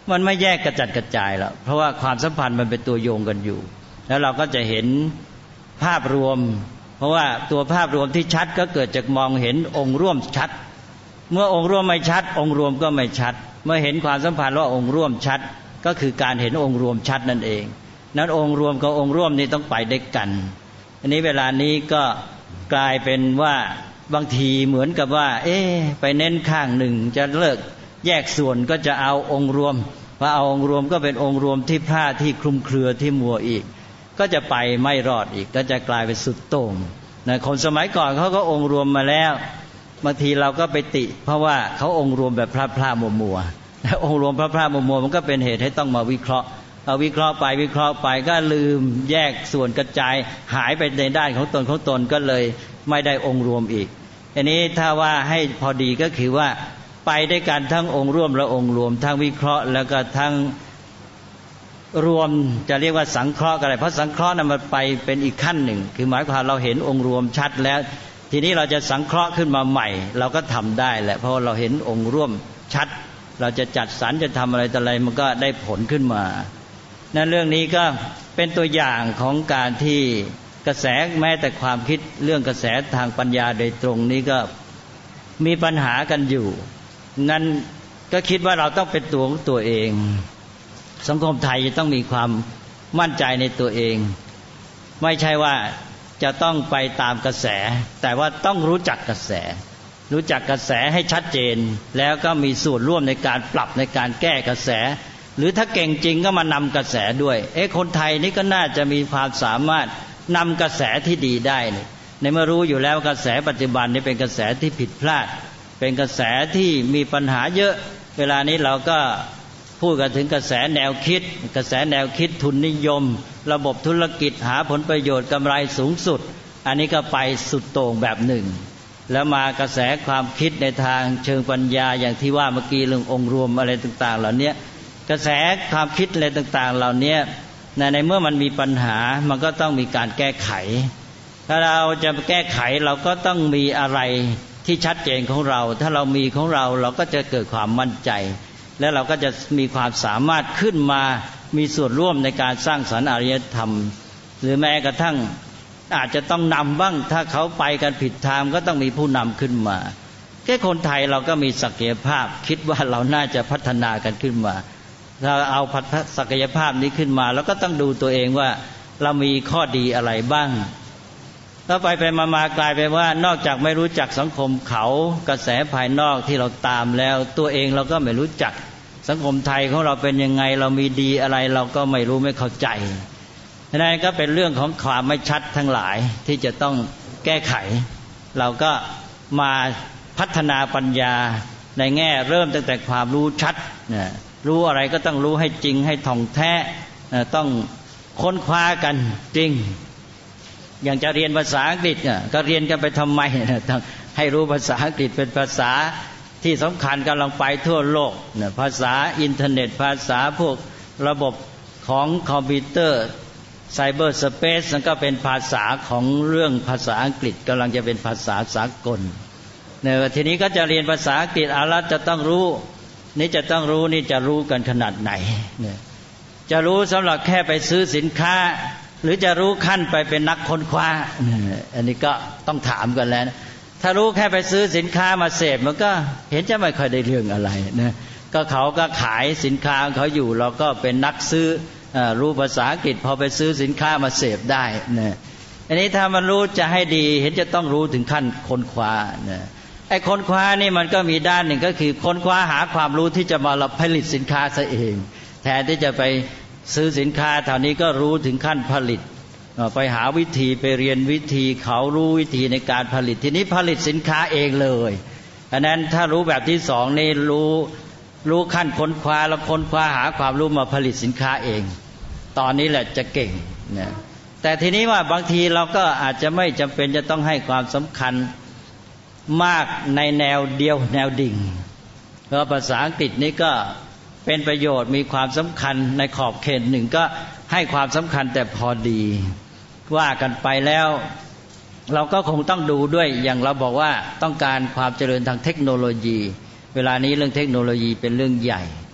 มันไม่แยกกระจัดกระจายแล้วเพราะว่าความสัมพันธ์มันเป็นตัวโยงกันอยู่แล้วเราก็จะเห็นภาพรวมเพราะว่าตัวภาพรวมที่ชัดก็เกิดจากมองเห็นองค์ร่วมชัดเมื่อองค์ร่วมไม่ชัดองค์รวมก็ไม่ชัดเมื่อเห็นความสัมพันธ์ว่าองค์ร่วมชัดก็คือการเห็นองค์รวมชัดนั่นเองนั้นองค์รวมกับองค์ร่วมนี่ต้องไปด้วยกันอันนี้เวลานี้ก็กลายเป็นว่าบางทีเหมือนกับว่าไปเน้นข้างหนึ่งจะเลิกแยกส่วนก็จะเอาองค์รวมพอเอาองค์รวมก็เป็นองค์รวมที่พลาดที่คลุมเครือที่มัวอีกก็จะไปไม่รอดอีกก็จะกลายเป็นสุดโต่งนะคนสมัยก่อนเขาก็องค์รวมมาแล้วบางทีเราก็ไปติเพราะว่าเขาองค์รวมแบบพลาดมัวแล้วองค์รวมพลาดมัวมันก็เป็นเหตุให้ต้องมาวิเคราะห์เอาวิเคราะห์ไปก็ลืมแยกส่วนกระจายหายไปในด้านของตนก็เลยไม่ได้องค์รวมอีกอันนี้ถ้าว่าให้พอดีก็คือว่าไปด้วยกันทั้งองค์ร่วมและองค์รวมทั้งวิเคราะห์แล้วก็ทั้งรวมจะเรียกว่าสังเคราะห์ก็ได้เพราะสังเคราะห์นั้นมันไปเป็นอีกขั้นหนึ่งคือหมายความเราเห็นองค์รวมชัดแล้วทีนี้เราจะสังเคราะห์ขึ้นมาใหม่เราก็ทำได้แหละเพราะเราเห็นองค์ร่วมชัดเราจะจัดสรรจะทำอะไรต่ออะไรมันก็ได้ผลขึ้นมานั่นเรื่องนี้ก็เป็นตัวอย่างของการที่กระแสแม้แต่ความคิดเรื่องกระแสทางปัญญาโดยตรงนี้ก็มีปัญหากันอยู่งั้นก็คิดว่าเราต้องเป็นตัวของตัวเองสังคมไทยจะต้องมีความมั่นใจในตัวเองไม่ใช่ว่าจะต้องไปตามกระแสแต่ว่าต้องรู้จักกระแสให้ชัดเจนแล้วก็มีส่วนร่วมในการปรับในการแก้กระแสหรือถ้าเก่งจริงก็มานำกระแสด้วยคนไทยนี่ก็น่าจะมีความสามารถนำกระแสที่ดีได้ในเมื่อรู้อยู่แล้วกระแสปัจจุบันนี่เป็นกระแสที่ผิดพลาดเป็นกระแสที่มีปัญหาเยอะเวลานี้เราก็พูดกันถึงกระแสแนวคิดทุนนิยมระบบธุรกิจหาผลประโยชน์กำไรสูงสุดอันนี้ก็ไปสุดโต่งแบบหนึ่งแล้วมากระแสความคิดในทางเชิงปัญญาอย่างที่ว่าเมื่อกี้เรื่ององค์รวมอะไรต่างๆเหล่านี้กระแสความคิดอะไรต่างๆเหล่านี้ในเมื่อมันมีปัญหามันก็ต้องมีการแก้ไขถ้าเราจะแก้ไขเราก็ต้องมีอะไรที่ชัดเจนของเราถ้าเรามีของเราเราก็จะเกิดความมั่นใจและเราก็จะมีความสามารถขึ้นมามีส่วนร่วมในการสร้างสรรค์อารยธรรมหรือแม้กระทั่งอาจจะต้องนำบ้างถ้าเขาไปกันผิดทางก็ต้องมีผู้นำขึ้นมาแค่คนไทยเราก็มีศักยภาพคิดว่าเราน่าจะพัฒนากันขึ้นมาถ้าเอาศักยภาพนี้ขึ้นมาแล้วก็ต้องดูตัวเองว่าเรามีข้อดีอะไรบ้างแล้วไปมากลายเป็นว่านอกจากไม่รู้จักสังคมเขากระแสภายนอกที่เราตามแล้วตัวเองเราก็ไม่รู้จักสังคมไทยของเราเป็นยังไงเรามีดีอะไรเราก็ไม่รู้ไม่เข้าใจนั่นก็เป็นเรื่องของความไม่ชัดทั้งหลายที่จะต้องแก้ไขเราก็มาพัฒนาปัญญาในแง่เริ่มตั้งแต่ความรู้ชัดรู้อะไรก็ต้องรู้ให้จริงให้ท่องแท้ต้องค้นคว้ากันจริงอย่างจะเรียนภาษาอังกฤษก็เรียนกันไปทำไมต้องให้รู้ภาษาอังกฤษเป็นภาษาที่สำคัญกำลังไปทั่วโลกภาษาอินเทอร์เน็ตภาษาพวกระบบของคอมพิวเตอร์ไซเบอร์สเปซนั่นก็เป็นภาษาของเรื่องภาษาอังกฤษกำลังจะเป็นภาษาสากลทีนี้ก็จะเรียนภาษาอังกฤษแล้วจะต้องรู้นี่จะต้องรู้นี่จะรู้กันขนาดไหนจะรู้สำหรับแค่ไปซื้อสินค้าหรือจะรู้ขั้นไปเป็นนักค้นคว้าอันนี้ก็ต้องถามกันแล้วนะถ้ารู้แค่ไปซื้อสินค้ามาเสพมันก็เห็นจะไม่ค่อยได้เรื่องอะไรนะก็เขาก็ขายสินค้าเขาอยู่เราก็เป็นนักซื้อรู้ภาษาอังกฤษพอไปซื้อสินค้ามาเสพได้นะอันนี้ถ้ามันรู้จะให้ดีเห็นจะต้องรู้ถึงขั้นค้นคว้านะไอ้ค้นคว้านี่มันก็มีด้านหนึ่งก็คือค้นคว้าหาความรู้ที่จะมาผลิตสินค้าซะเองแทนที่จะไปซื้อสินค้าเท่านี้ก็รู้ถึงขั้นผลิตไปหาวิธีไปเรียนวิธีเขารู้วิธีในการผลิตทีนี้ผลิตสินค้าเองเลยอันนั้นถ้ารู้แบบที่สองนี่รู้ขั้นค้นคว้าแล้วค้นคว้าหาความรู้มาผลิตสินค้าเองตอนนี้แหละจะเก่งนะแต่ทีนี้ว่าบางทีเราก็อาจจะไม่จำเป็นจะต้องให้ความสำคัญมากในแนวเดียวแนวดิ่งเพราะภาษาอังกฤษนี้ก็เป็นประโยชน์มีความสำคัญในขอบเขตหนึ่งก็ให้ความสำคัญแต่พอดีว่ากันไปแล้วเราก็คงต้องดูด้วยอย่างเราบอกว่าต้องการความเจริญทางเทคโนโลยีเวลานี้เรื่องเทคโนโลยีเป็นเรื่องใหญ่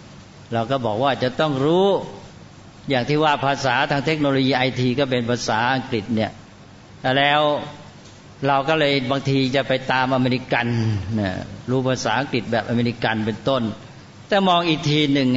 เราก็บอกว่าจะต้องรู้อย่างที่ว่าภาษาทางเทคโนโลยีไอทีก็เป็นภาษาอังกฤษเนี่ยแล้วเราก็เลยบางทีจะไปตามอเมริกันนะรู้ภาษาอังกฤษแบบอเมริกันเป็นต้นแต่มองอีกทีหนึ่ง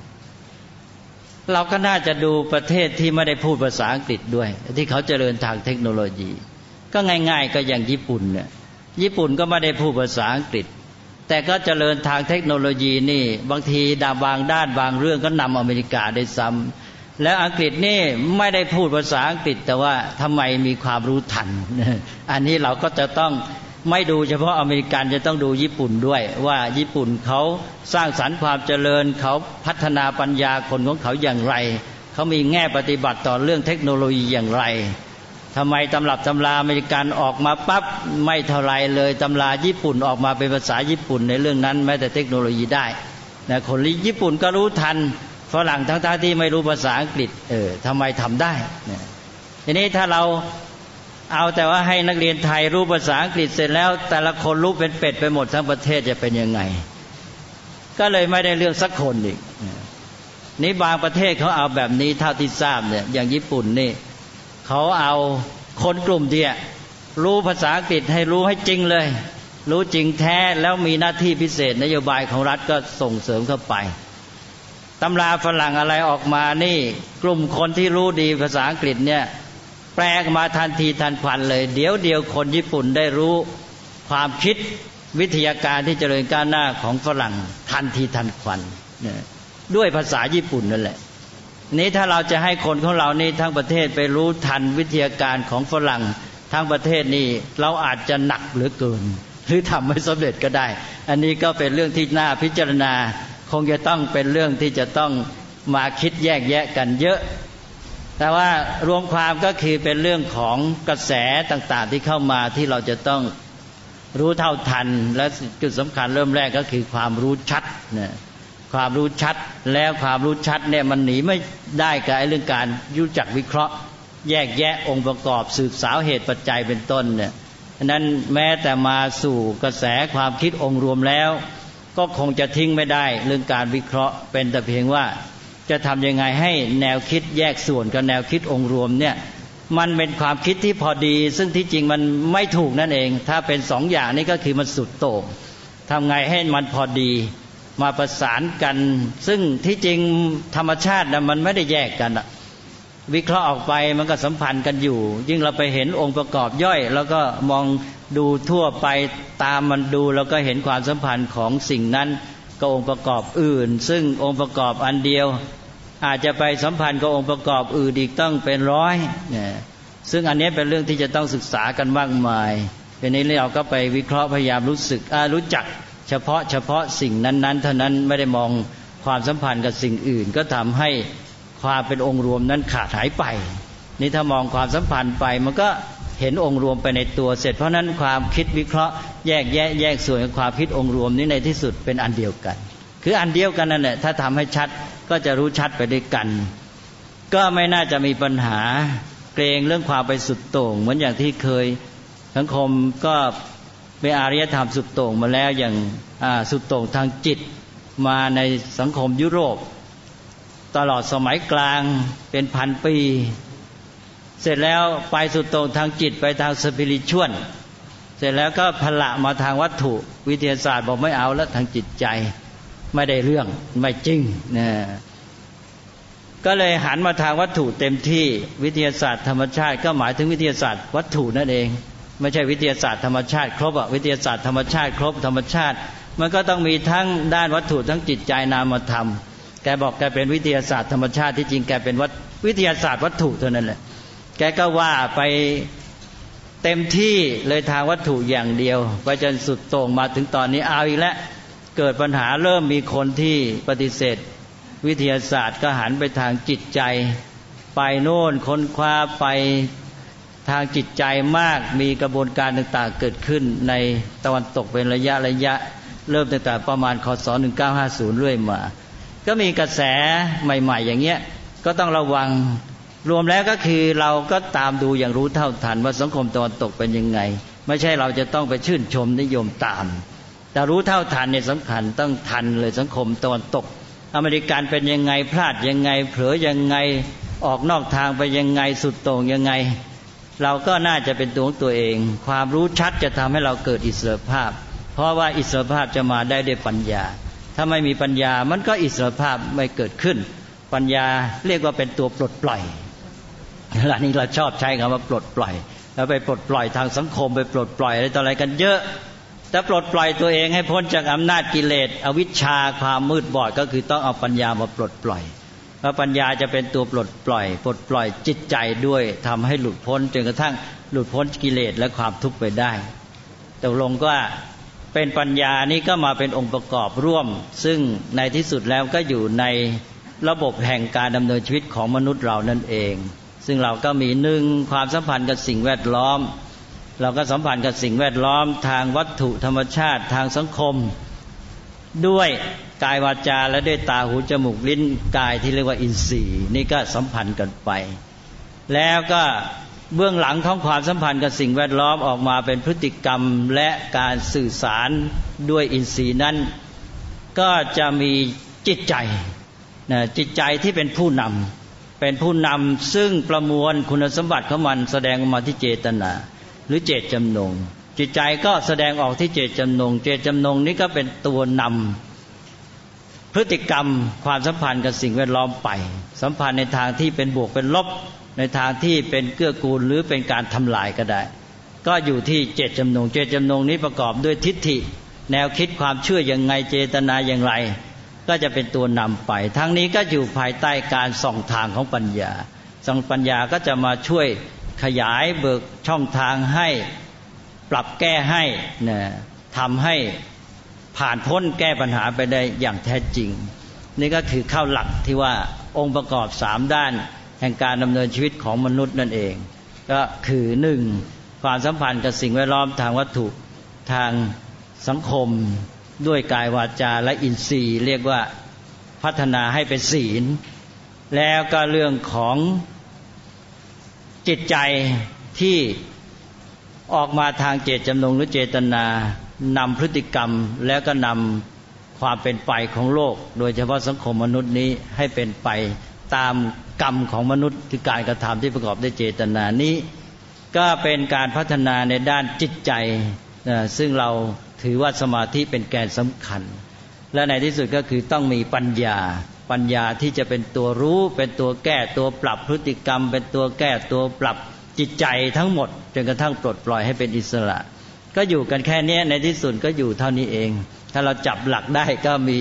เราก็น่าจะดูประเทศที่ไม่ได้พูดภาษาอังกฤษด้วยที่เขาเจริญทางเทคโนโลยีก็ง่ายๆก็อย่างญี่ปุ่นเนี่ยญี่ปุ่นก็ไม่ได้พูดภาษาอังกฤษแต่ก็เจริญทางเทคโนโลยีนี่บางทีบางด้านบางเรื่องก็นำอเมริกาได้ซ้ำแล้วอังกฤษนี่ไม่ได้พูดภาษาอังกฤษแต่ว่าทำไมมีความรู้ทันอันนี้เราก็จะต้องไม่ดูเฉพาะอเมริกันจะต้องดูญี่ปุ่นด้วยว่าญี่ปุ่นเขาสร้างสรรค์ความเจริญเขาพัฒนาปัญญาคนของเขาอย่างไรเขามีแง่ปฏิบัติต่อเรื่องเทคโนโลยีอย่างไรทำไมตำรับตำราอเมริกันออกมาปั๊บไม่เท่าไรเลยตำราญี่ปุ่นออกมาเป็นภาษาญี่ปุ่นในเรื่องนั้นแม้แต่เทคโนโลยีได้นะคนญี่ปุ่นก็รู้ทันฝรั่งทั้งที่ไม่รู้ภาษาอังกฤษทำไมทำได้ทีนี้ถ้าเราเอาแต่ว่าให้นักเรียนไทยรู้ภาษาอังกฤษเสร็จแล้วแต่ละคนรู้เป็นเป็ดไปหมดทั้งประเทศจะเป็นยังไงก็เลยไม่ได้เรื่องสักคนอีกนี่บางประเทศเขาเอาแบบนี้เท่าที่ทราบเนี่ยอย่างญี่ปุ่นนี่เขาเอาคนกลุ่มที่รู้ภาษาอังกฤษให้รู้ให้จริงเลยรู้จริงแท้แล้วมีหน้าที่พิเศษนโยบายของรัฐก็ส่งเสริมเข้าไปตำราฝรั่งอะไรออกมานี่กลุ่มคนที่รู้ดีภาษาอังกฤษเนี่ยแปลมาทันทีทันควันเลยเดี๋ยวคนญี่ปุ่นได้รู้ความคิดวิทยาการที่เจริญก้าวหน้าของฝรั่งทันทีทันควันด้วยภาษาญี่ปุ่นนั่นแหละนี้ถ้าเราจะให้คนของเรานี่ทั้งประเทศไปรู้ทันวิทยาการของฝรั่งทั้งประเทศนี่เราอาจจะหนักเหลือเกินหรือทำไม่สำเร็จก็ได้อันนี้ก็เป็นเรื่องที่น่าพิจารณาคงจะต้องเป็นเรื่องที่จะต้องมาคิดแยกแยะกันเยอะแต่ว่ารวมความก็คือเป็นเรื่องของกระแสต่างๆที่เข้ามาที่เราจะต้องรู้เท่าทันและจุดสำคัญเริ่มแรกก็คือความรู้ชัดนะความรู้ชัดแล้วความรู้ชัดเนี่ยมันหนีไม่ได้กับเรื่องการรู้จักวิเคราะห์แยกแยะองค์ประกอบสืบสาวเหตุปัจจัยเป็นต้นเนี่ยนั้นแม้แต่มาสู่กระแสความคิดองค์รวมแล้วก็คงจะทิ้งไม่ได้เรื่องการวิเคราะห์เป็นแต่เพียงว่าจะทำยังไงให้แนวคิดแยกส่วนกับแนวคิดองค์รวมเนี่ยมันเป็นความคิดที่พอดีซึ่งที่จริงมันไม่ถูกนั่นเองถ้าเป็นสองอย่างนี้ก็คือมันสุดโต่งทำไงให้มันพอดีมาประสานกันซึ่งที่จริงธรรมชาตินะมันไม่ได้แยกกันวิเคราะห์ออกไปมันก็สัมพันธ์กันอยู่ยิ่งเราไปเห็นองค์ประกอบย่อยแล้วก็มองดูทั่วไปตามมันดูแล้วก็เห็นความสัมพันธ์ของสิ่งนั้นกับองค์ประกอบอื่นซึ่งองค์ประกอบอันเดียวอาจจะไปสัมพันธ์กับองค์ประกอบอื่นอีกต้องเป็นร้อยซึ่งอันนี้เป็นเรื่องที่จะต้องศึกษากันมากมายเป็นนี้เราก็ไปวิเคราะห์พยายามรู้จักเฉพาะสิ่งนั้นๆเท่านั้นไม่ได้มองความสัมพันธ์กับสิ่งอื่นก็ทำให้ความเป็นองค์รวมนั้นขาดหายไปนี่ถ้ามองความสัมพันธ์ไปมันก็เห็นองค์รวมไปในตัวเสร็จเพราะนั้นความคิดวิเคราะห์แยกแยะแยกส่วนของความคิดองค์รวมนี้ในที่สุดเป็นอันเดียวกันคืออันเดียวกันนั่นแหละถ้าทำให้ชัดก็จะรู้ชัดไปด้วยกันก็ไม่น่าจะมีปัญหาเกรงเรื่องความไปสุดโต่งเหมือนอย่างที่เคยสังคมก็เป็นอารยธรรมสุดโต่งมาแล้วอย่างสุดโต่งทางจิตมาในสังคมยุโรปตลอดสมัยกลางเป็นพันปีเสร็จแล้วไปสุดโต่งทางจิตไปทางสปิริชวลเสร็จแล้วก็พละมาทางวัตถุวิทยาศาสตร์บอกไม่เอาแล้วทางจิตใจไม่ได้เรื่องไม่จริงนะก็เลยหันมาทางวัตถุเต็มที่วิทยาศาสตร์ธรรมชาติก็หมายถึงวิทยาศาสตร์วัตถุนั่นเองไม่ใช่วิทยาศาสตร์ธรรมชาติครบวิทยาศาสตร์ธรรมชาติครบธรรมชาติมันก็ต้องมีทั้งด้านวัตถุทั้งจิตใจนามธรรมแกบอกแกเป็นวิทยาศาสตร์ธรรมชาติที่จริงแกเป็นวิทยาศาสตร์วัตถุเท่านั้นแหละแกก็ว่าไปเต็มที่เลยทางวัตถุอย่างเดียวไปจนสุดโต่งมาถึงตอนนี้เอาอีกแล้วเกิดปัญหาเริ่มมีคนที่ปฏิเสธวิทยาศาสตร์ก็หันไปทางจิตใจไปโน่นค้นคว้าไปทางจิตใจมากมีกระบวนการต่างๆเกิดขึ้นในตะวันตกเป็นระยะเริ่มตั้งแต่ประมาณคศ1950เรื่อยมาก็มีกระแสใหม่ๆอย่างเงี้ยก็ต้องระวังรวมแล้วก็คือเราก็ตามดูอย่างรู้เท่าทันว่าสังคมตะวันตกเป็นยังไงไม่ใช่เราจะต้องไปชื่นชมนิยมตามแต่รู้เท่าทันเนี่ยสำคัญต้องทันเลยสังคมตะวันตกอเมริกันเป็นยังไงพลาดยังไงเผลอยังไงออกนอกทางไปยังไงสุดโต่งยังไงเราก็น่าจะเป็นตัวของตัวเองความรู้ชัดจะทำให้เราเกิดอิสรภาพเพราะว่าอิสรภาพจะมาได้ด้วยปัญญาถ้าไม่มีปัญญามันก็อิสรภาพไม่เกิดขึ้นปัญญาเรียกว่าเป็นตัวปลดปล่อยเวลานี้เราชอบใช้คำว่าปลดปล่อยแล้วไปปลดปล่อยทางสังคมไปปลดปล่อยอะไรต่ออะไรกันเยอะแต่ปลดปล่อยตัวเองให้พ้นจากอำนาจกิเลสอวิชชาความมืดบอดก็คือต้องเอาปัญญามาปลดปล่อยเพราะปัญญาจะเป็นตัวปลดปล่อยจิตใจด้วยทำให้หลุดพ้นจนกระทั่งหลุดพ้นกิเลสและความทุกข์ไปได้ตกลงว่าเป็นปัญญานี้ก็มาเป็นองค์ประกอบร่วมซึ่งในที่สุดแล้วก็อยู่ในระบบแห่งการดำเนินชีวิตของมนุษย์เรานั่นเองซึ่งเราก็มีหนึ่งความสัมพันธ์กับสิ่งแวดล้อมเราก็สัมพันธ์กับสิ่งแวดล้อมทางวัตถุธรรมชาติทางสังคมด้วยกายวาจาและด้วยตาหูจมูกลิ้นกายที่เรียกว่าอินทรีย์นี่ก็สัมพันธ์กันไปแล้วก็เบื้องหลังของความสัมพันธ์กับสิ่งแวดล้อมออกมาเป็นพฤติกรรมและการสื่อสารด้วยอินทรีย์นั้นก็จะมีจิตใจจิตใจที่เป็นผู้นำซึ่งประมวลคุณสมบัติของมันแสดงออกมาที่เจตนาหรือเจตจำนงจิตใจก็แสดงออกที่เจตจำนงนี้ก็เป็นตัวนำพฤติกรรมความสัมพันธ์กับสิ่งแวดล้อมไปสัมพันธ์ในทางที่เป็นบวกเป็นลบในทางที่เป็นเกื้อกูลหรือเป็นการทำลายก็ได้ก็อยู่ที่เจตจำนงนี้ประกอบด้วยทิฏฐิแนวคิดความเชื่อยังไงเจตนาอย่างไรก็จะเป็นตัวนำไปทั้งนี้ก็อยู่ภายใต้การส่องทางของปัญญาปัญญาก็จะมาช่วยขยายเบิกช่องทางให้ปรับแก้ให้ทำให้ผ่านพ้นแก้ปัญหาไปได้อย่างแท้จริงนี่ก็คือเข้าหลักที่ว่าองค์ประกอบ3ด้านแห่งการดำเนินชีวิตของมนุษย์นั่นเองก็คือ 1. ความสัมพันธ์กับสิ่งแวดล้อมทางวัตถุทางสังคมด้วยกายวาจาและอินทรีย์เรียกว่าพัฒนาให้เป็นศีลแล้วก็เรื่องของจิตใจที่ออกมาทางเจตจำนงหรือเจตนานำพฤติกรรมแล้วก็นำความเป็นไปของโลกโดยเฉพาะสังคมมนุษย์นี้ให้เป็นไปตามกรรมของมนุษย์คือการกระทำที่ประกอบด้วยเจตนานี้ก็เป็นการพัฒนาในด้านจิตใจซึ่งเราถือว่าสมาธิเป็นแกนสำคัญและในที่สุดก็คือต้องมีปัญญาที่จะเป็นตัวรู้เป็นตัวแก้ตัวปรับพฤติกรรมเป็นตัวแก้ตัวปรับจิตใจทั้งหมดจนกระทั่งปลดปล่อยให้เป็นอิสระก็อยู่กันแค่นี้ในที่สุดก็อยู่เท่านี้เองถ้าเราจับหลักได้ก็มี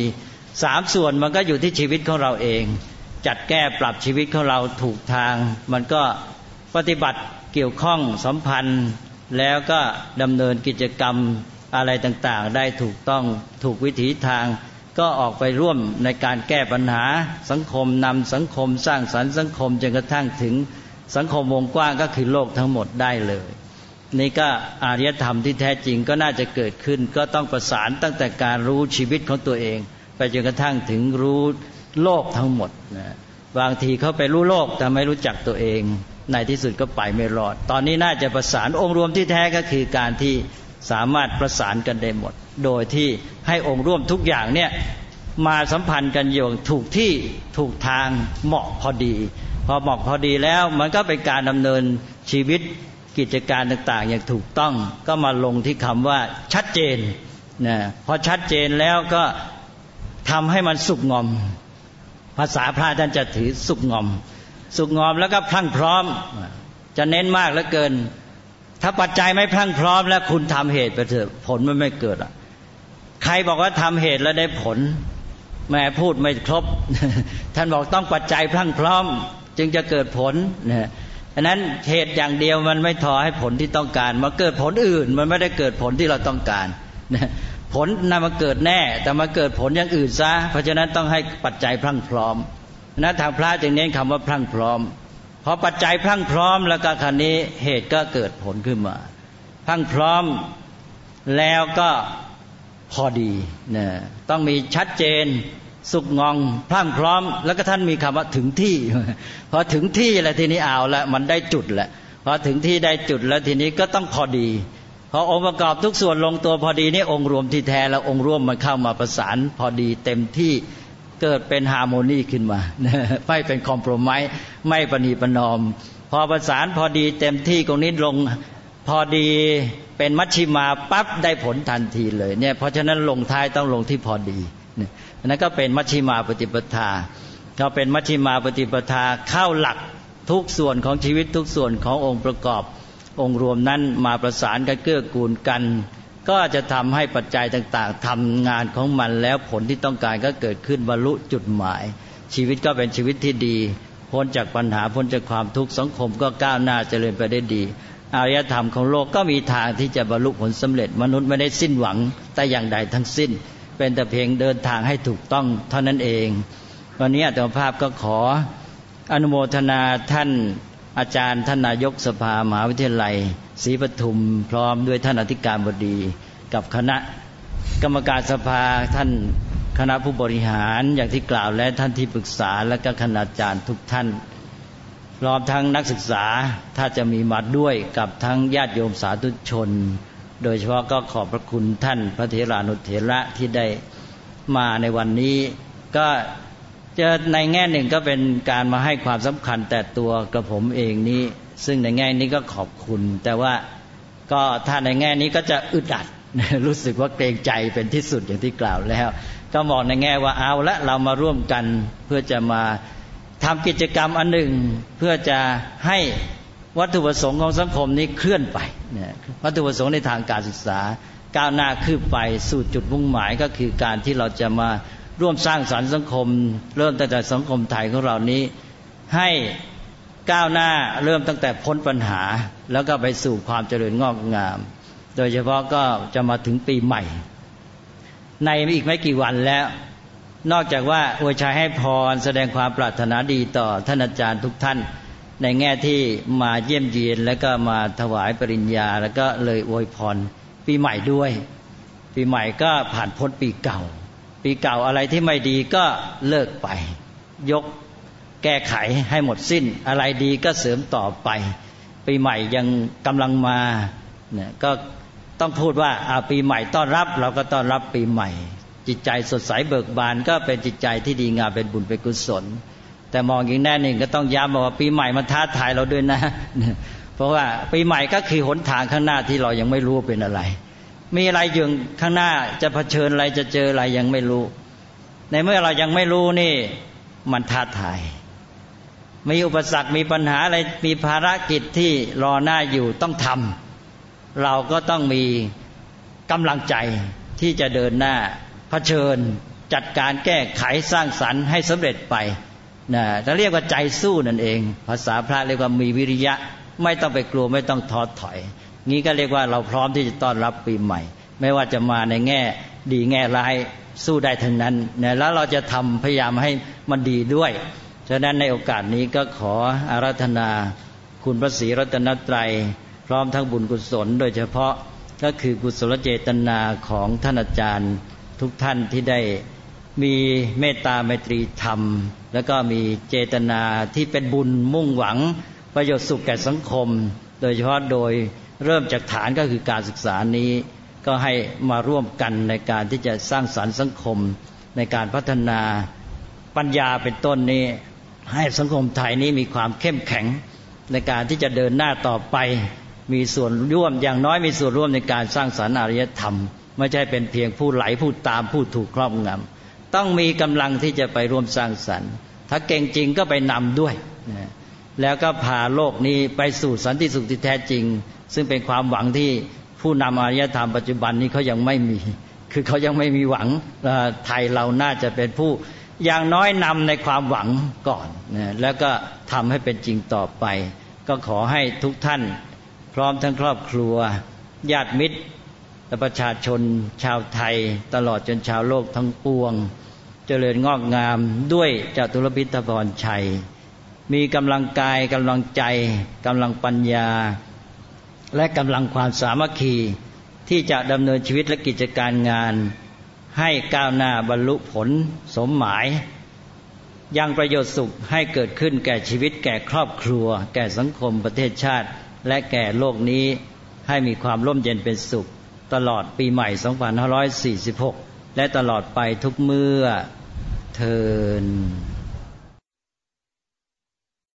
3ส่วนมันก็อยู่ที่ชีวิตของเราเองจัดแก้ปรับชีวิตของเราถูกทางมันก็ปฏิบัติเกี่ยวข้องสัมพันธ์แล้วก็ดำเนินกิจกรรมอะไรต่างๆได้ถูกต้องถูกวิถีทางก็ออกไปร่วมในการแก้ปัญหาสังคมนำสังคมสร้างสรรค์สังคมจนกระทั่งถึงสังคมวงกว้างก็คือโลกทั้งหมดได้เลยนี่ก็อารยธรรมที่แท้จริงก็น่าจะเกิดขึ้นก็ต้องประสานตั้งแต่การรู้ชีวิตของตัวเองไปจนกระทั่งถึงรู้โลกทั้งหมดนะบางทีเขาไปรู้โลกแต่ไม่รู้จักตัวเองในที่สุดก็ไปไม่รอดตอนนี้น่าจะประสานองค์รวมที่แท้ก็คือการที่สามารถประสานกันได้หมดโดยที่ให้องค์ร่วมทุกอย่างเนี่ยมาสัมพันธ์กันอย่างถูกที่ถูกทางเหมาะพอดีพอเหมาะพอดีแล้วมันก็เป็นการดำเนินชีวิตกิจการต่างๆอย่างถูกต้องก็มาลงที่คำว่าชัดเจนนะพอชัดเจนแล้วก็ทำให้มันสุกงอมภาษาพระท่านจะถือสุกงอมแล้วก็พรั่งพร้อมจะเน้นมากเหลือเกินถ้าปัจจัยไม่พรั่งพร้อมแล้วคุณทำเหตุไปเถอะผลมันไม่เกิดใครบอกว่าทำเหตุแล้วได้ผลแม่พูดไม่ครบ ท่านบอกต้องปัจจัยพรั่งพร้อมจึงจะเกิดผลนะอันนั้นเหตุอย่างเดียวมันไม่ทอให้ผลที่ต้องการมาเกิดผลอื่นมันไม่ได้เกิดผลที่เราต้องการนะผลน่ะมาเกิดแน่แต่มาเกิดผลอย่างอื่นซะเพราะฉะนั้นต้องให้ปัจจัยพรั่งพร้อมนะทางพระจึงเน้นคำว่าพรั่งพร้อมพอปัจจัยพรั่งพร้อมแล้วก็คราวนี้เหตุก็เกิดผลขึ้นมาพรั่งพร้อมแล้วก็พอดีนะต้องมีชัดเจนสุกงอมพรั่งพร้อมแล้วก็ท่านมีคำว่าถึงที่พอถึงที่แล้วทีนี้เอาละมันได้จุดแหละพอถึงที่ได้จุดแล้วทีนี้ก็ต้องพอดีพอองค์ประกอบทุกส่วนลงตัวพอดีนี่องค์รวมที่แท้แล้วองค์ร่วมมันเข้ามาประสานพอดีเต็มที่เกิดเป็นฮาร์โมนีขึ้นมาไม่เป็นคอมโพรไมซ์ไม่ประนีประนอมพอประสานพอดีเต็มที่ตรงนี้ลงพอดีเป็นมัชฌิมาปั๊บได้ผลทันทีเลยเนี่ยเพราะฉะนั้นลงท้ายต้องลงที่พอดีนั่นก็เป็นมัชฌิมาปฏิปทาก็เป็นมัชฌิมาปฏิปทาเข้าหลักทุกส่วนของชีวิตทุกส่วนขององค์ประกอบองค์รวมนั้นมาประสานกันเกื้อกูลกันก็จะทำให้ปัจจัยต่างๆทำงานของมันแล้วผลที่ต้องการก็เกิดขึ้นบรรลุจุดหมายชีวิตก็เป็นชีวิตที่ดีพ้นจากปัญหาพ้นจากความทุกข์สังคมก็ก้าวหน้าเจริญไปได้ดีอารยธรรมของโลกก็มีทางที่จะบรรลุผลสำเร็จมนุษย์ไม่ได้สิ้นหวังแต่อย่างใดทั้งสิ้นเป็นแต่เพียงเดินทางให้ถูกต้องเท่านั้นเองวันนี้อาตมาภาพก็ขออนุโมทนาท่านอาจารย์ท่านนายกสภามหาวิทยาลัยศรีปทุมพร้อมด้วยท่านอธิการบดีกับคณะกรรมการสภาท่านคณะผู้บริหารอย่างที่กล่าวและท่านที่ปรึกษาและก็คณาจารย์ทุกท่านพร้อมทั้งนักศึกษาถ้าจะมีมาด้วยกับทั้งญาติโยมสาธุชนโดยเฉพาะก็ขอบพระคุณท่านพระเถรานุเถระที่ได้มาในวันนี้ก็จะในแง่หนึ่งก็เป็นการมาให้ความสำคัญแต่ตัวกระผมเองนี้ซึ่งในแง่นี้ก็ขอบคุณแต่ว่าก็ถ้าในแง่นี้ก็จะอึดอัดรู้สึกว่าเกรงใจเป็นที่สุดอย่างที่กล่าวแล้วก็มองในแง่ว่าเอาละเรามาร่วมกันเพื่อจะมาทำกิจกรรมอันหนึ่งเพื่อจะให้วัตถุประสงค์ของสังคมนี้เคลื่อนไปวัตถุประสงค์ในทางการศึกษาก้าวหน้าคืบไปสู่จุดมุ่งหมายก็คือการที่เราจะมาร่วมสร้างสรรค์สังคมเริ่มตั้งแต่สังคมไทยของเรานี้ให้ก้าวหน้าเริ่มตั้งแต่พ้นปัญหาแล้วก็ไปสู่ความเจริญงอกงามโดยเฉพาะก็จะมาถึงปีใหม่ในอีกไม่กี่วันแล้วนอกจากว่าอวยชัยให้พรแสดงความปรารถนาดีต่อท่านอาจารย์ทุกท่านในแง่ที่มาเยี่ยมเยียนแล้วก็มาถวายปริญญาแล้วก็เลยอวยพรปีใหม่ด้วยปีใหม่ก็ผ่านพ้นปีเก่าอะไรที่ไม่ดีก็เลิกไปยกแก้ไขให้หมดสิ้นอะไรดีก็เสริมต่อไปปีใหม่ยังกำลังมาเนี่ยก็ต้องพูดว่าปีใหม่ต้อนรับเราก็ต้อนรับปีใหม่จิตใจสดใสเบิกบานก็เป็นจิตใจที่ดีงามเป็นบุญเป็นกุศลแต่มองอย่างแน่หนึ่งก็ต้องย้ำว่าปีใหม่มันท้าทายเราด้วยนะเพราะว่าปีใหม่ก็คือหนทางข้างหน้าที่เรายังไม่รู้เป็นอะไรมีอะไรอยู่ข้างหน้าจะเผชิญอะไรจะเจออะไรยังไม่รู้ในเมื่อเรายังไม่รู้นี่มันท้าทายมีอุปสรรคมีปัญหาอะไรมีภารกิจที่รอหน้าอยู่ต้องทำเราก็ต้องมีกำลังใจที่จะเดินหน้าเผชิญจัดการแก้ไขสร้างสรรค์ให้สำเร็จไปนะจะเรียกว่าใจสู้นั่นเองภาษาพระเรียกว่ามีวิริยะไม่ต้องไปกลัวไม่ต้องท้อถอยงี้ก็เรียกว่าเราพร้อมที่จะต้อนรับปีใหม่ไม่ว่าจะมาในแง่ดีแง่ร้ายสู้ได้ทั้งนั้นนะแล้วเราจะทำพยายามให้มันดีด้วยฉะนั้นในโอกาสนี้ก็ขออาราธนาคุณพระศรีรัตนตรัยพร้อมทั้งบุญกุศลโดยเฉพาะก็คือกุศลเจตนาของท่านอาจารย์ทุกท่านที่ได้มีเมตตาไมตรีธรรมแล้วก็มีเจตนาที่เป็นบุญมุ่งหวังประโยชน์สุขแก่สังคมโดยเฉพาะโดยเริ่มจากฐานก็คือการศึกษานี้ก็ให้มาร่วมกันในการที่จะสร้างสรรค์สังคมในการพัฒนาปัญญาเป็นต้นนี้ให้สังคมไทยนี้มีความเข้มแข็งในการที่จะเดินหน้าต่อไปมีส่วนร่วมอย่างน้อยมีส่วนร่วมในการสร้างสรรค์อารยธรรมไม่ใช่เป็นเพียงผู้ไหลผู้ตามผู้ถูกครอบงำต้องมีกำลังที่จะไปร่วมสร้างสรรค์ถ้าเก่งจริงก็ไปนำด้วยแล้วก็พาโลกนี้ไปสู่สันติสุขที่แท้จริงซึ่งเป็นความหวังที่ผู้นำอารยธรรมปัจจุบันนี้เขายังไม่มีคือเขายังไม่มีหวังไทยเราน่าจะเป็นผู้อย่างน้อยนำในความหวังก่อนแล้วก็ทำให้เป็นจริงต่อไปก็ขอให้ทุกท่านพร้อมทั้งครอบครัวญาติมิตรและประชาชนชาวไทยตลอดจนชาวโลกทั้งปวงเจริญงอกงามด้วยจตุรพิธพรชัยมีกำลังกายกำลังใจกำลังปัญญาและกำลังความสามัคคีที่จะดำเนินชีวิตและกิจการงานให้ก้าวหน้าบรรลุผลสมหมายยังประโยชน์สุขให้เกิดขึ้นแก่ชีวิตแก่ครอบครัวแก่สังคมประเทศชาติและแก่โลกนี้ให้มีความร่มเย็นเป็นสุขตลอดปีใหม่ 2546 และตลอดไปทุกเมื่อเทเทิน